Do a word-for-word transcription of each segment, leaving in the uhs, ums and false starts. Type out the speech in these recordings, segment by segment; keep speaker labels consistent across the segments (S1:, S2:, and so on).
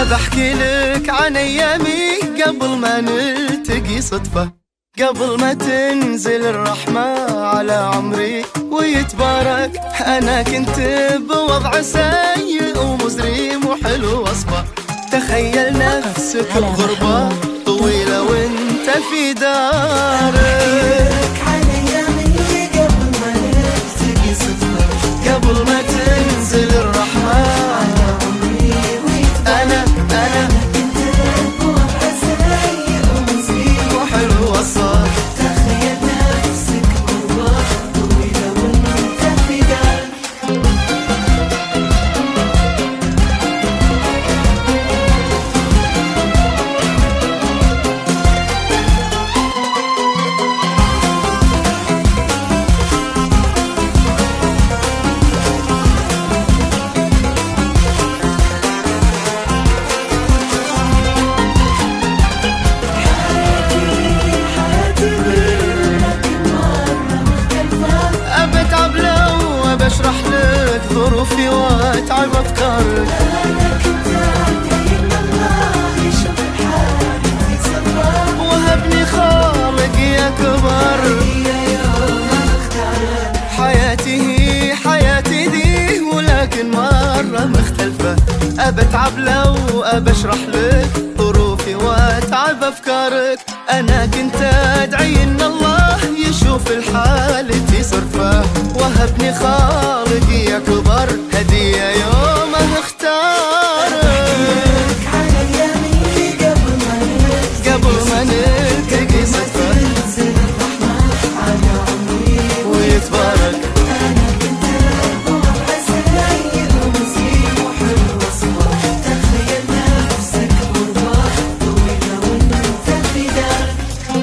S1: بحكي لك عن ايامي قبل ما نلتقي صدفة، قبل ما تنزل الرحمة على عمري ويتبارك. انا كنت بوضع سيء ومزري وحلو وصفة، تخيل نفسك بغربة طويلة وانت في دارك. قبل ما تنزل الرحمة أنا أنا كنت بوضع سيء ومزري وحلو وصفة، تخيل نفسك بغربة طويلة وانت في دارك. بشرح لك ظروفي واتعب افكارك. انا كنت ادعي ان الله يشوف حالي صبرك، وهبني خالق يا كبر يا يوم اختارك. حياتي هي حياتي دي ولكن مرة مختلفة، ابتعب لو ابشرح لك ظروفي واتعب افكارك. انا كنت ادعي ان الله يشوف الحالة صرفة، وهبني خالق يا كبر هدية يوم اختارك. على ايامي قبل ما نلتقي قبل ما نلتقي صدفة، تنزل الرحمة على عمري ويتبارك. انا كنت بوضع سيء ومزري وحلو وصفة، تخيل نفسك غربة طويلة وانت في دارك.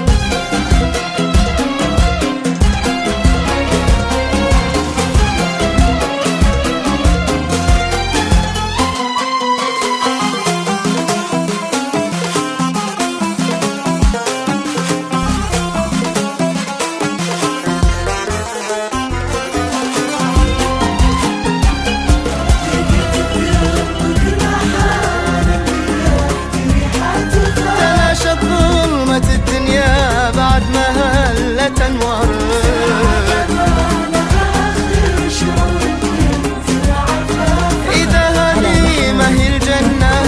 S1: الدنيا بعد ما هلت انوارك، اذا هذه ما هي الجنة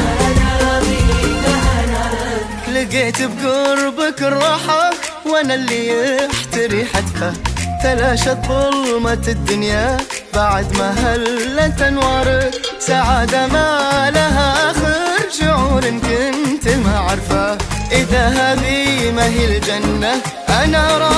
S1: لقيت بقربك الراحة وانا اللي يحتري حتفه. تلاشت ظلمة الدنيا بعد ما هلت انوارك، سعادة ما لها اخر شعور كنت ما عارفه. إذا هذه ما هي الجنة أنا